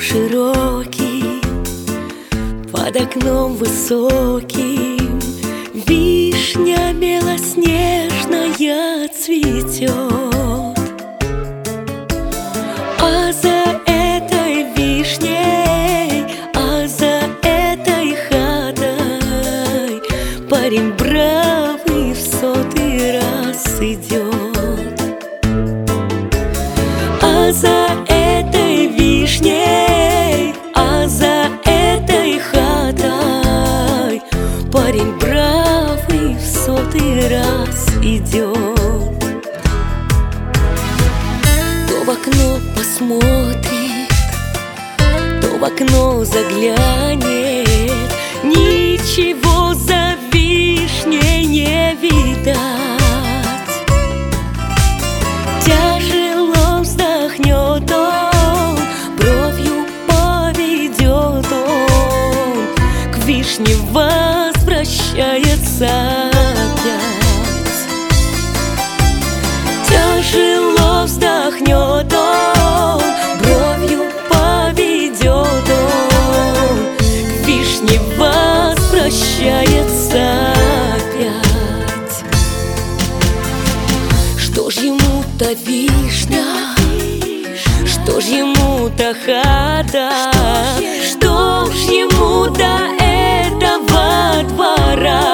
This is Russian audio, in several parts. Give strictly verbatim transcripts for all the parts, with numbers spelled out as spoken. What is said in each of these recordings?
широким, под окном высоким вишня белоснежная цветет, а за этой вишней, а за этой хатой парень бравый в сотый раз идет, а за этой вишней, а за этой хатой парень бравый в сотый раз идет. То в окно посмотрит, то в окно заглянет, ничего за вишней не видать. Тяжело вздохнет он, бровью поведет он, к вишне возвращается опять. Тяжело вздохнет он, бровью поведет он, к вишне возвращается опять. Что ж ему-то вишня, что ж ему-то хата, что ж ему до этого двора?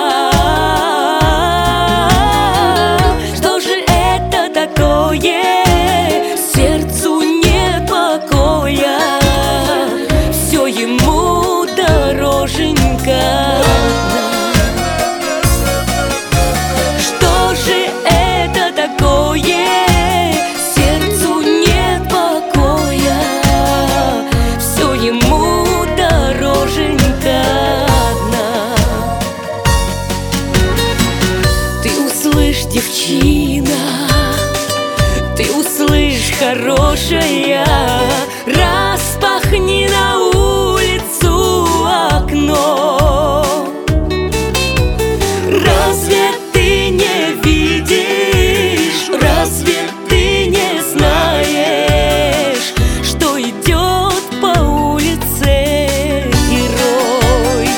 Что же это такое? Сердцу нет покоя, все ему дороженька. Что же это такое? Сердцу нет покоя, все ему дороженька. Ты услышь, девчина, ты услышь, хорошая, распахни на улицу окно. Разве ты не видишь, разве ты не знаешь, что идет по улице герой?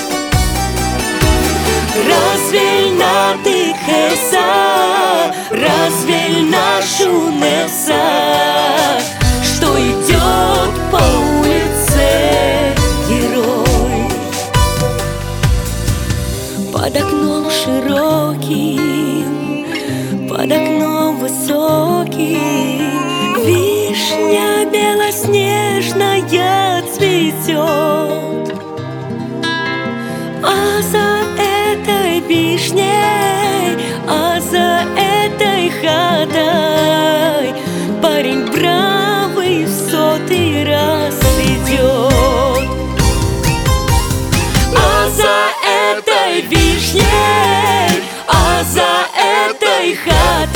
Разве на ты хеса, разве нашу неса, что идет по улице герой? Под окном широким, под окном высоким вишня белоснежная цветет, а за этой вишней, а за этой хатой парень бравый в сотый раз идет, а за этой вишней, а за этой хатой